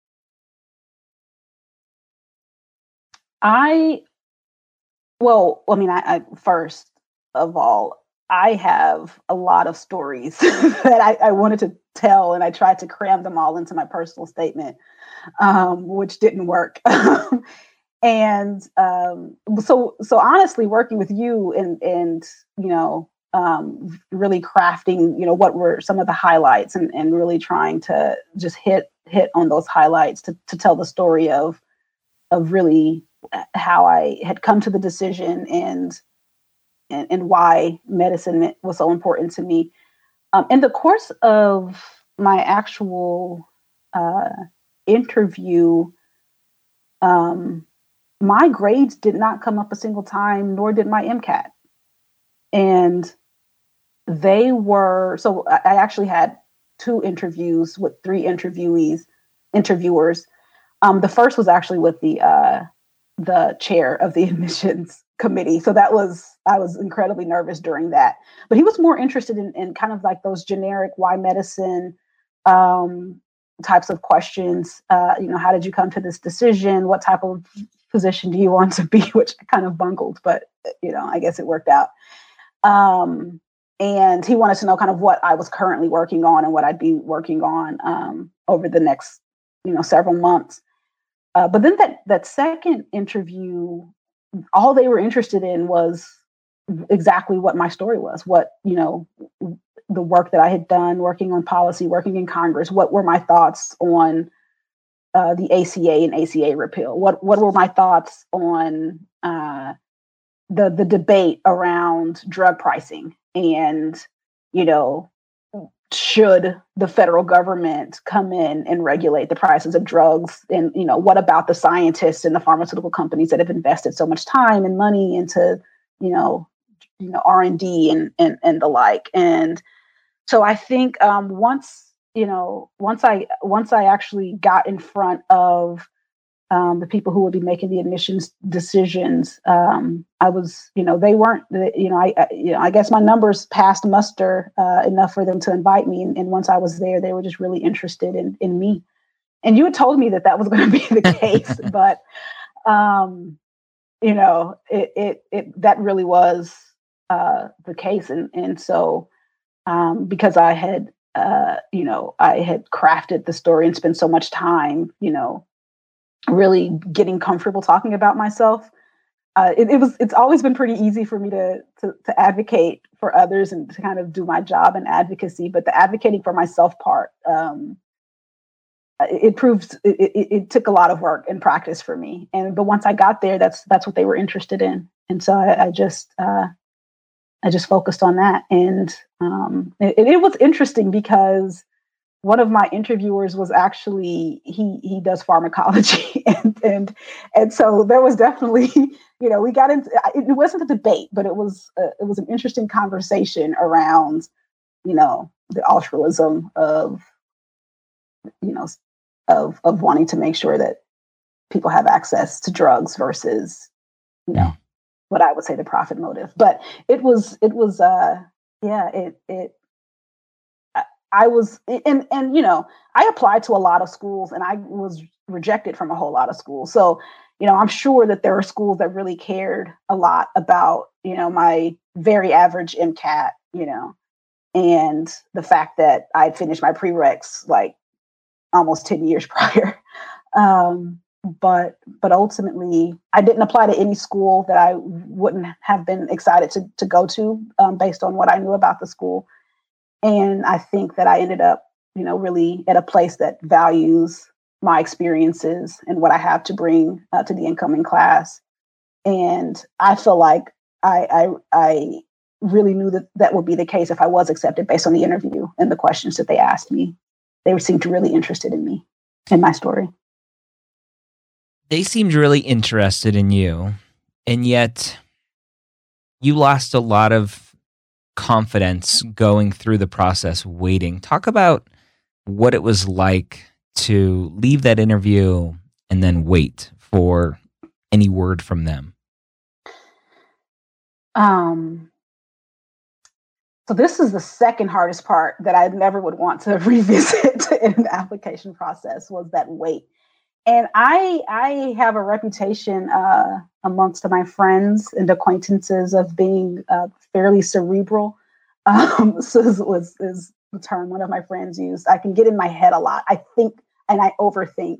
I, well, I mean, I, I first of all, I have a lot of stories that I, I wanted to tell, and I tried to cram them all into my personal statement, um, which didn't work. and um, so, so honestly, working with you and and you know. Um, really crafting, you know, what were some of the highlights, and, and really trying to just hit hit on those highlights to to tell the story of of really how I had come to the decision and and, and why medicine was so important to me. Um, in the course of my actual uh, interview, um, my grades did not come up a single time, nor did my MCAT. And they were, so I actually had two interviews with three interviewees, interviewers. Um, the first was actually with the uh, the chair of the admissions committee. So that was, I was incredibly nervous during that. But he was more interested in, in kind of like those generic why medicine um, types of questions. Uh, you know, how did you come to this decision? What type of position do you want to be? Which I kind of bungled, but, you know, I guess it worked out. Um, and he wanted to know kind of what I was currently working on and what I'd be working on um, over the next, you know, several months. Uh, but then that that second interview, all they were interested in was exactly what my story was. What, you know, the work that I had done, working on policy, working in Congress. What were my thoughts on uh, the A C A and A C A repeal? What what were my thoughts on uh, the the debate around drug pricing? And, you know, should the federal government come in and regulate the prices of drugs? And, you know, what about the scientists and the pharmaceutical companies that have invested so much time and money into, you know, you know, R and D and, and, and the like. And so I think um, once, you know, once I, once I actually got in front of Um, the people who would be making the admissions decisions, um, I was, you know, they weren't, you know, I, I, you know, I guess my numbers passed muster uh, enough for them to invite me. And, and once I was there, they were just really interested in in me. And you had told me that that was going to be the case, but, um, you know, it, it, it, that really was uh, the case. And, and so um, because I had, uh, you know, I had crafted the story and spent so much time, you know, really getting comfortable talking about myself. Uh, it, it was it's always been pretty easy for me to, to to advocate for others and to kind of do my job in advocacy, but the advocating for myself part, um, it, it proved it, it, it took a lot of work and practice for me. And but once I got there, that's that's what they were interested in, and so I, I just uh, I just focused on that. And um, it, it was interesting because one of my interviewers was actually he he does pharmacology, and and and so there was definitely, you know, we got into it wasn't a debate, but it was a, it was an interesting conversation around, you know, the altruism of, you know, of of wanting to make sure that people have access to drugs versus, you know, what I would say the profit motive. But it was it was uh yeah it it I was, and, and, you know, I applied to a lot of schools and I was rejected from a whole lot of schools. So, you know, I'm sure that there are schools that really cared a lot about, you know, my very average MCAT, you know, and the fact that I'd finished my prereqs like almost ten years prior. Um, but, but ultimately I didn't apply to any school that I wouldn't have been excited to, to go to, um, based on what I knew about the school. And I think that I ended up, you know, really at a place that values my experiences and what I have to bring uh, to the incoming class. And I feel like I, I, I really knew that that would be the case if I was accepted based on the interview and the questions that they asked me. They seemed really interested in me and my story. They seemed really interested in you, and yet you lost a lot of confidence going through the process, waiting. Talk about what it was like to leave that interview and then wait for any word from them. Um, so this is the second hardest part that I never would want to revisit in the application process, was that wait. And I I have a reputation uh, amongst my friends and acquaintances of being uh, fairly cerebral. Um, so this was is the term one of my friends used. I can get in my head a lot. I think and I overthink.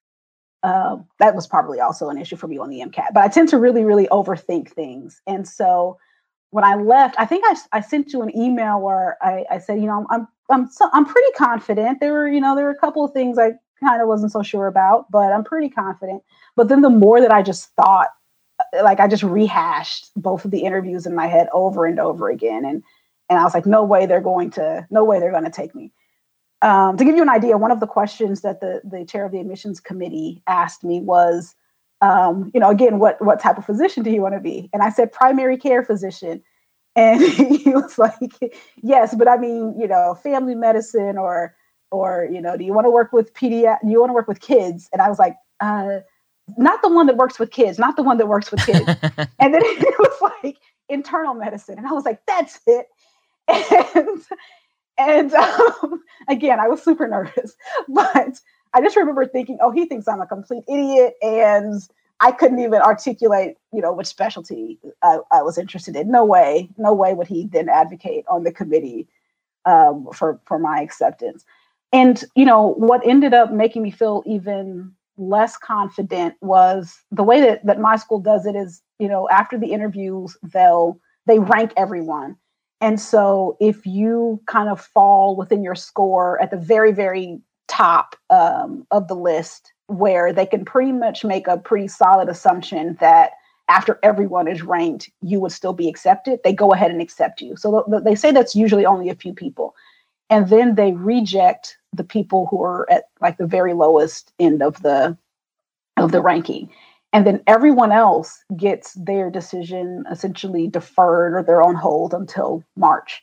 Uh, that was probably also an issue for me on the MCAT. But I tend to really, really overthink things. And so when I left, I think I, I sent you an email where I, I said, you know, I'm I'm so, I'm pretty confident. There were, you know, there were a couple of things I kind of wasn't so sure about, but I'm pretty confident. But then the more that I just thought, like I just rehashed both of the interviews in my head over and over again. And and I was like, no way they're going to, no way they're going to take me. Um, to give you an idea, one of the questions that the, the chair of the admissions committee asked me was, um, you know, again, what, what type of physician do you want to be? And I said, primary care physician. And he was like, yes, but I mean, you know, family medicine or, or, you know, do you want to work with pediatric, do you want to work with kids? And I was like, uh, not the one that works with kids, not the one that works with kids. And then it was like internal medicine. And I was like, that's it. And, and um, again, I was super nervous, but I just remember thinking, oh, he thinks I'm a complete idiot. And I couldn't even articulate, you know, which specialty I, I was interested in. No way, no way would he then advocate on the committee um, for, for my acceptance. And, you know, what ended up making me feel even less confident was the way that, that my school does it is, you know, after the interviews, they'll, they rank everyone. And so if you kind of fall within your score at the very, very top um, of the list, where they can pretty much make a pretty solid assumption that after everyone is ranked, you would still be accepted, they go ahead and accept you. So th- they say that's usually only a few people. And then they reject the people who are at like the very lowest end of the of the ranking. And then everyone else gets their decision essentially deferred or they're on hold until March.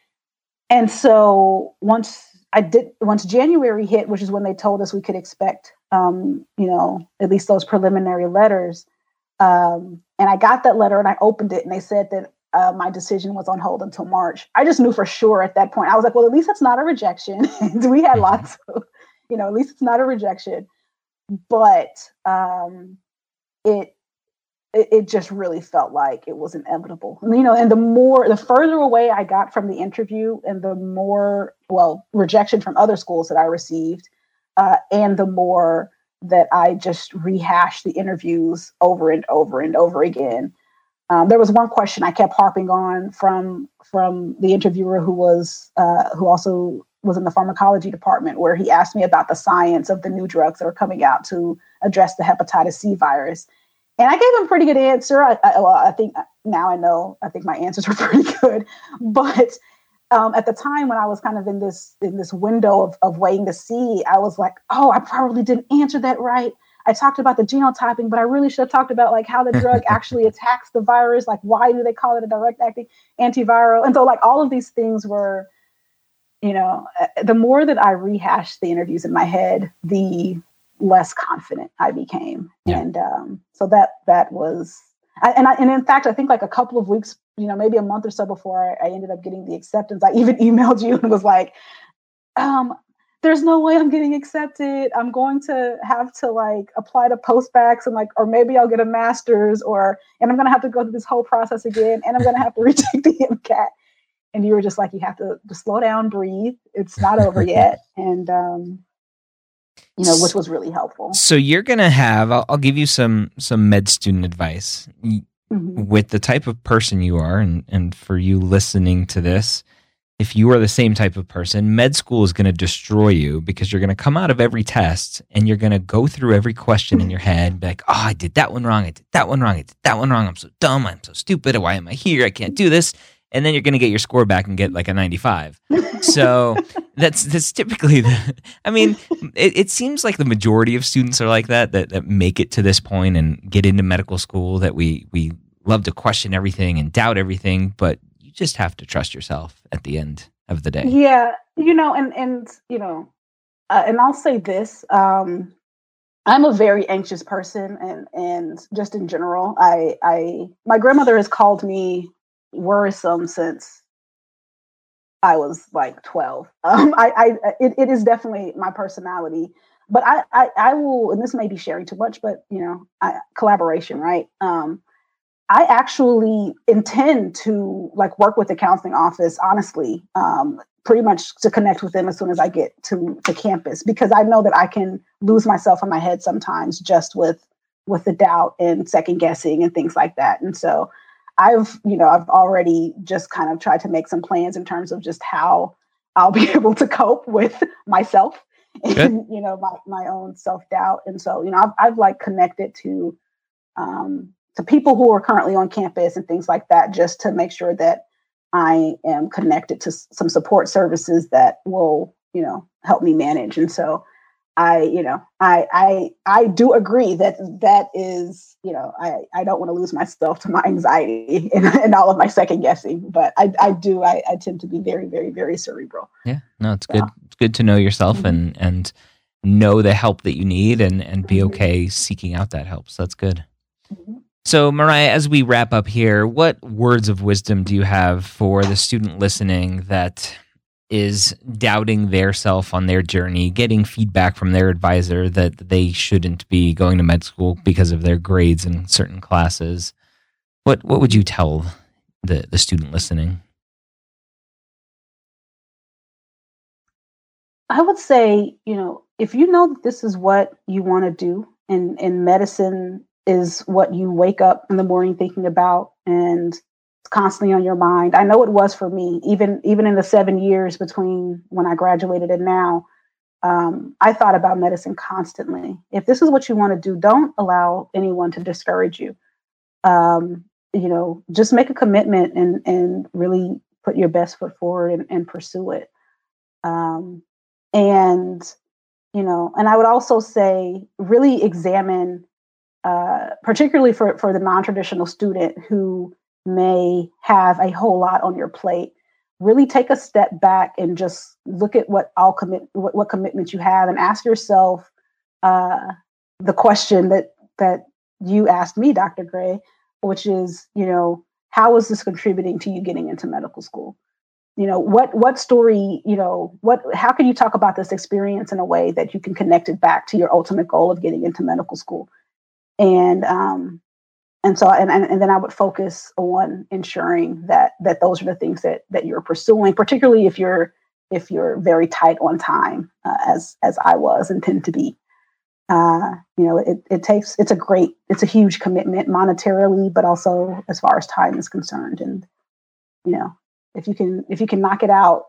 And so once I did, once January hit, which is when they told us we could expect, um, you know, at least those preliminary letters. Um, and I got that letter and I opened it and they said that uh, my decision was on hold until March. I just knew for sure at that point. I was like, well, at least it's not a rejection. We had lots of, you know, at least it's not a rejection. But um, it, it it just really felt like it was inevitable. You know, and the more, the further away I got from the interview and the more, well, rejection from other schools that I received, uh, and the more that I just rehashed the interviews over and over and over again. Um, there was one question I kept harping on from from the interviewer who was uh, who also was in the pharmacology department, where he asked me about the science of the new drugs that are coming out to address the hepatitis C virus. And I gave him a pretty good answer. I, I, well, I think now I know, I think my answers were pretty good. But um, at the time when I was kind of in this in this window of, of waiting to see, I was like, oh, I probably didn't answer that right. I talked about the genotyping, but I really should have talked about like how the drug actually attacks the virus. Like, why do they call it a direct acting antiviral? And so like all of these things were, you know, the more that I rehashed the interviews in my head, the less confident I became. Yeah. And um, so that that was, I, and I, and in fact, I think like a couple of weeks, you know, maybe a month or so before I, I ended up getting the acceptance, I even emailed you and was like, um, there's no way I'm getting accepted. I'm going to have to like apply to postbacks and like, or maybe I'll get a master's, or, and I'm going to have to go through this whole process again. And I'm going to have to retake the MCAT. And you were just like, you have to just slow down, breathe. It's not over yet. And, um, you know, which was really helpful. So you're going to have, I'll, I'll give you some, some med student advice. Mm-hmm. With the type of person you are, and, and for you listening to this, if you are the same type of person, med school is going to destroy you, because you're going to come out of every test and you're going to go through every question in your head and be like, oh, I did that one wrong. I did that one wrong. I did that one wrong. I'm so dumb. I'm so stupid. Why am I here? I can't do this. And then you're going to get your score back and get like a ninety-five. So that's that's typically the, I mean, it, it seems like the majority of students are like that, that, that make it to this point and get into medical school, that we, we love to question everything and doubt everything, but you just have to trust yourself at the end of the day. Yeah. You know, and, and, you know, uh, and I'll say this, um, I'm a very anxious person, and, and just in general, I, I, my grandmother has called me worrisome since I was like twelve. Um, I, I it, it is definitely my personality, but I, I, I will, and this may be sharing too much, but you know, I, collaboration, right? Um, I actually intend to like work with the counseling office, honestly, um, pretty much to connect with them as soon as I get to the campus, because I know that I can lose myself in my head sometimes just with, with the doubt and second guessing and things like that. And so I've, you know, I've already just kind of tried to make some plans in terms of just how I'll be able to cope with myself and, Good. you know, my, my own self-doubt. And so, you know, I've, I've like connected to, um, to people who are currently on campus and things like that, just to make sure that I am connected to s- some support services that will, you know, help me manage. And so I, you know, I, I, I do agree that that is, you know, I, I don't want to lose myself to my anxiety and, and all of my second guessing, but I, I do, I, I tend to be very, very, very cerebral. Yeah, no, it's good. Yeah. It's good to know yourself mm-hmm. and, and know the help that you need, and, and be mm-hmm. okay seeking out that help. So that's good. Mm-hmm. So Mariah, as we wrap up here, what words of wisdom do you have for the student listening that is doubting their self on their journey, getting feedback from their advisor that they shouldn't be going to med school because of their grades in certain classes? What what would you tell the, the student listening? I would say, you know, if you know that this is what you want to do, and, and medicine is what you wake up in the morning thinking about, and it's constantly on your mind. I know it was for me, even even in the seven years between when I graduated and now. Um, I thought about medicine constantly. If this is what you want to do, don't allow anyone to discourage you. Um, you know, just make a commitment and and really put your best foot forward and, and pursue it. Um, and you know, and I would also say, really examine. Uh, particularly for, for the non-traditional student who may have a whole lot on your plate, really take a step back and just look at what all commit what, what commitments you have, and ask yourself uh, the question that that you asked me, Doctor Gray, which is, you know, how is this contributing to you getting into medical school? You know, what what story, you know, what how can you talk about this experience in a way that you can connect it back to your ultimate goal of getting into medical school? And um, and so and, and and then I would focus on ensuring that that those are the things that that you're pursuing, particularly if you're if you're very tight on time, uh, as as I was and tend to be. Uh, you know, it, it takes, it's a great, it's a huge commitment monetarily, but also as far as time is concerned. And, you know, if you can, if you can knock it out,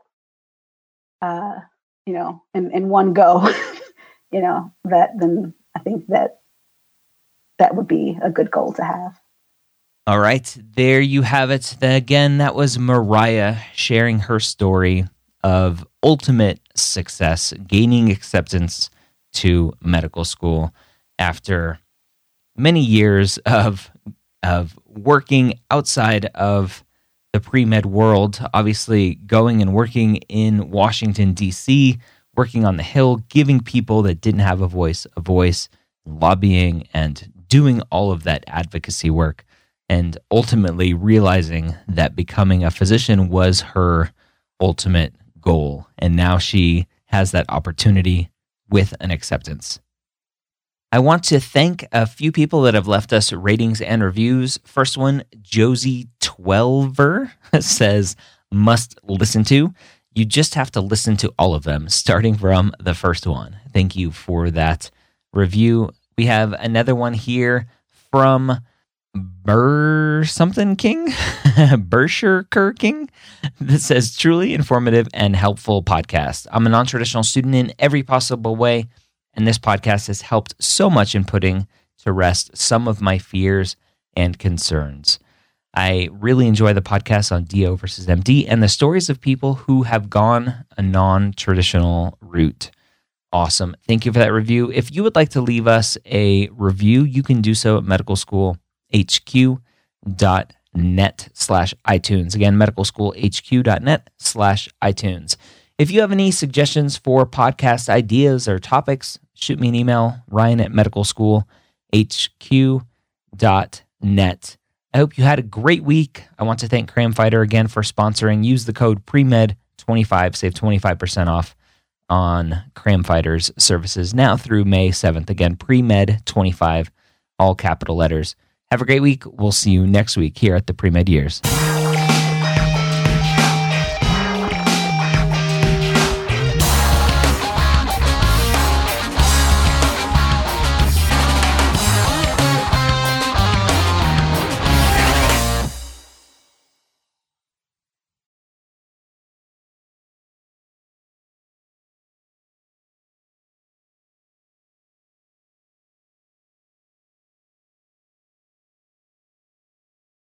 uh, you know, in, in one go, you know, that, then I think that that would be a good goal to have. All right. There you have it. Again, that was Mariah sharing her story of ultimate success, gaining acceptance to medical school after many years of of working outside of the pre-med world, obviously going and working in Washington, D C, working on the Hill, giving people that didn't have a voice a voice, lobbying and doing all of that advocacy work, and ultimately realizing that becoming a physician was her ultimate goal. And now she has that opportunity with an acceptance. I want to thank a few people that have left us ratings and reviews. First one, Josie Twelver says, must listen to. You just have to listen to all of them, starting from the first one. Thank you for that review. We have another one here from Burr something King, Bersherker King, that says, truly informative and helpful podcast. I'm a non-traditional student in every possible way, and this podcast has helped so much in putting to rest some of my fears and concerns. I really enjoy the podcast on D O versus M D and the stories of people who have gone a non-traditional route. Awesome. Thank you for that review. If you would like to leave us a review, you can do so at medical school h q dot net slash iTunes. Again, medical school h q dot net slash iTunes. If you have any suggestions for podcast ideas or topics, shoot me an email, Ryan at medical school h q dot net. I hope you had a great week. I want to thank Cramfighter again for sponsoring. Use the code pre med twenty-five, save twenty-five percent off on Cramfighter's services now through May seventh. Again, pre med twenty-five, all capital letters. Have a great week. We'll see you next week here at the Pre-Med Years.